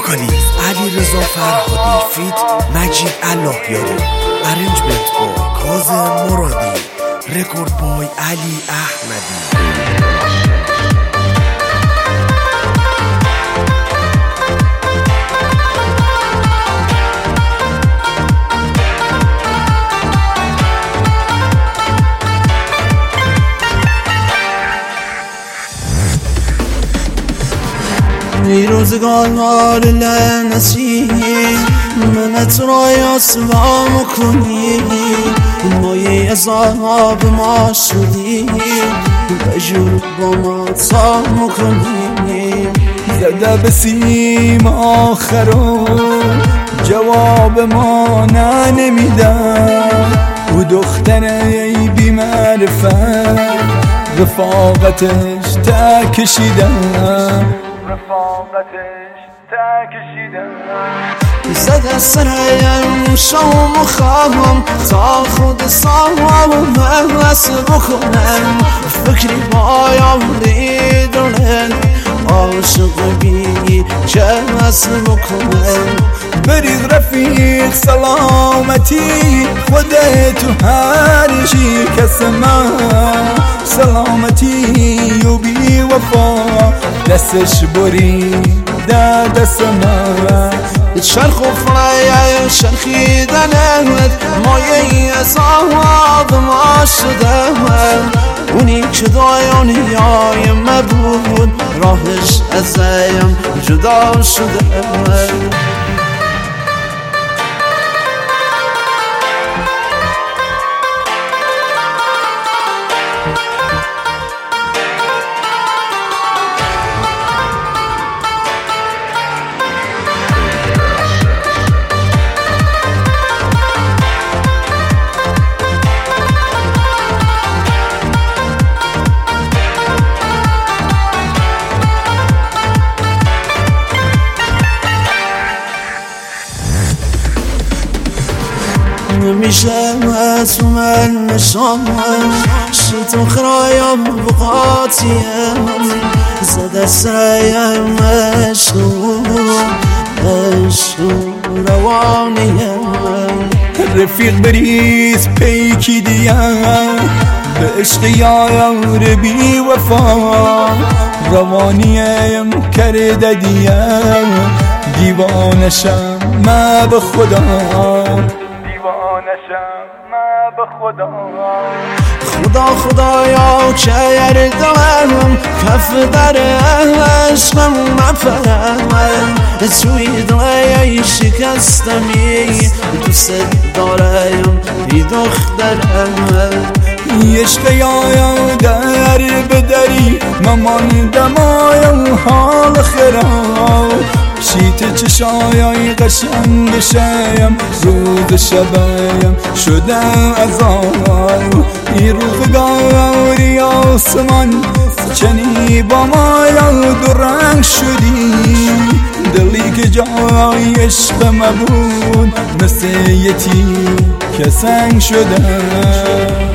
وکالیست علیرضا فرهادی فیت مجید اللهیاری، ارنجمنت بای کاظم مرادی، رکورد بای علی احمدی. روزگار لعنتی منت را یاسوا کنی، مایه عذاب ما شدی بجور با ما تا کنی. زده به سیم آخرو جواب ما نمیدن، او دختر ای بی معرفت رفاقتش تا کشیدن، زده سرم شام و خواهم تا خود صاحبم بس بکنم، فکری بایم دیدنم عاشق بی چه بس بکنم. برید رفیق سلامتی خودت و هر چی کس من، سلامتی و بی وفا دستش بری در دست من. چرخ و فرای شرخیدنت مایه عذاب ما شده، اونی که دنیای ما بود راهش ازم جدا شده. میشه از من نشان شد و خرایم بقاتیم، زده سرایم عشق روانیم. رفیق بریز پیکی دیم به عشق یار بی وفا، روانیم کرده دیم دیوانشم ما به خدا، خدایا که یردم کف در عشقم مفرم، توی دلای شکستمی دوست دارم بی دخترم. عشق یایا در بدری ممان دمایا حال خراب، شیت چشایای قشنگ شایم روز شبایم شدم عذاب. این روزگاری آسمان چنی با مایا دو رنگ شدی، دلی که جای عشق ما بود مثل یتیم که سنگ شدم.